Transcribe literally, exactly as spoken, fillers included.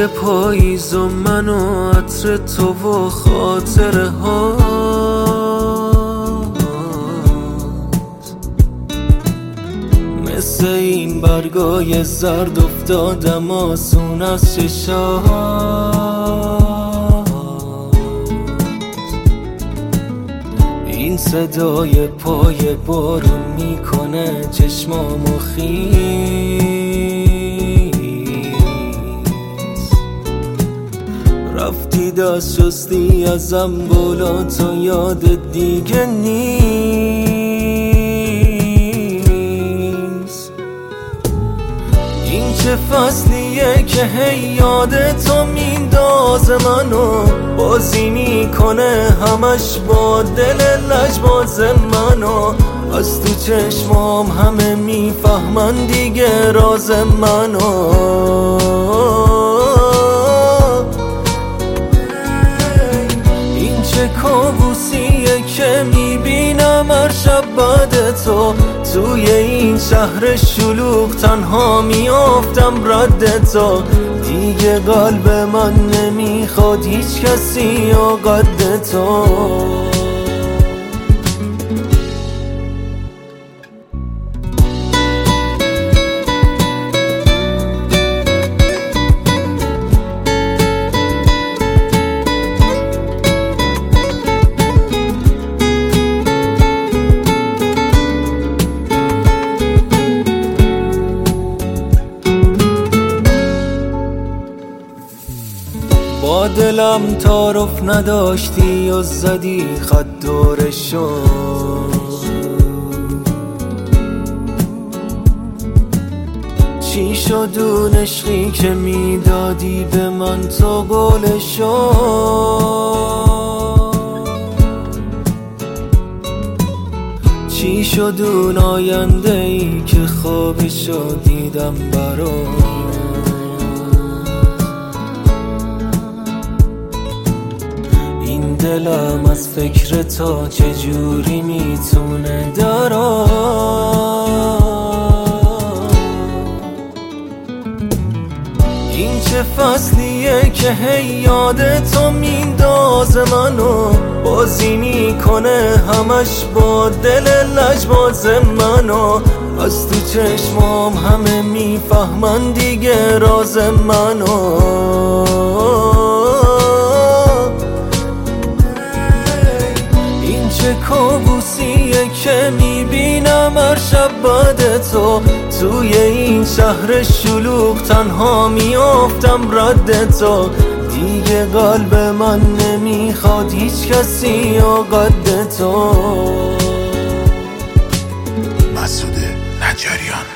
دل پاییز و من و عطر تو و خاطره ها، مثل این برگای زرد افتادم آسون از چشات. این صدای پای بارون میکنه چشمامو خیس. رفتی دست شستی ازم بالا تا یاد دیگه نیست. این چه فصلیه که هی یاد تو میندازه منو، بازی میکنه همش با دل لجباز منو. از تو چشمام همه میفهمن دیگه راز منو. این چه کابوسیه که میبینم هر شب بعد تو، توی این شهر شلوغ تنها میافتم رد تو. دیگه قلب من نمیخواد هیچ کسی یا قد تو. با دلم تعارف نداشتی و زدی خط دورشو. چی شد اون عشقی که میدادی به من تو قولشو؟ چی شد اون آینده ای که خوابشو دیدم برات؟ دلم از فکر تو چجوری میتونه درا. این چه فصلیه که هی یاد تو میندازه منو، بازی میکنه همش با دل لجباز منو. از تو چشمام همه میفهمن دیگه راز منو. چه کابوسیه که میبینم هر شب بعد تو، توی این شهر شلوغ تنها میافتم رد تو. دیگه قلب من نمیخواد هیچ کسی یا قد تو. مسعود نجاریان.